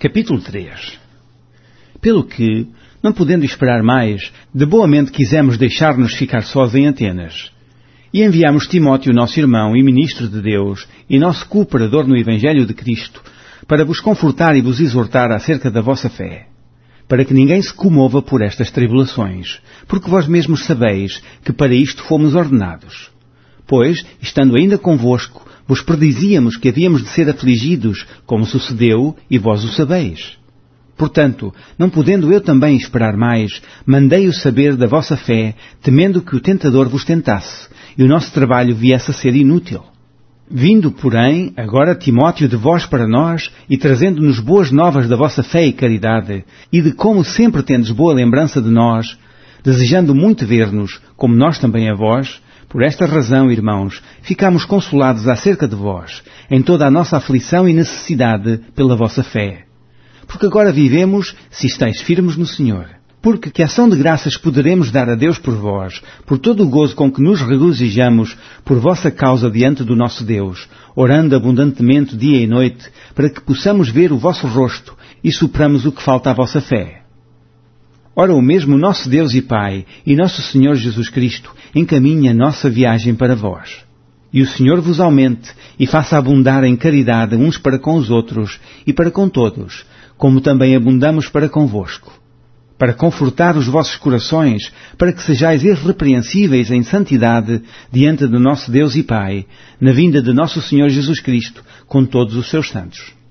Capítulo 3. Pelo que, não podendo esperar mais, de boamente quisemos deixar-nos ficar sós em Atenas. E enviamos Timóteo, nosso irmão e ministro de Deus, e nosso cooperador no Evangelho de Cristo, para vos confortar e vos exortar acerca da vossa fé, para que ninguém se comova por estas tribulações, porque vós mesmos sabeis que para isto fomos ordenados. Pois, estando ainda convosco, vos predizíamos que havíamos de ser afligidos, como sucedeu, e vós o sabeis. Portanto, não podendo eu também esperar mais, mandei-o saber da vossa fé, temendo que o tentador vos tentasse, e o nosso trabalho viesse a ser inútil. Vindo, porém, agora Timóteo de vós para nós, e trazendo-nos boas novas da vossa fé e caridade, e de como sempre tendes boa lembrança de nós, desejando muito ver-nos, como nós também a vós, por esta razão, irmãos, ficamos consolados acerca de vós, em toda a nossa aflição e necessidade pela vossa fé. Porque agora vivemos, se estáis firmes no Senhor. Porque que ação de graças poderemos dar a Deus por vós, por todo o gozo com que nos regozijamos por vossa causa diante do nosso Deus, orando abundantemente dia e noite, para que possamos ver o vosso rosto e supramos o que falta à vossa fé. Ora, o mesmo nosso Deus e Pai, e nosso Senhor Jesus Cristo, encaminha a nossa viagem para vós. E o Senhor vos aumente, e faça abundar em caridade uns para com os outros, e para com todos, como também abundamos para convosco, para confortar os vossos corações, para que sejais irrepreensíveis em santidade diante do nosso Deus e Pai, na vinda de nosso Senhor Jesus Cristo, com todos os seus santos.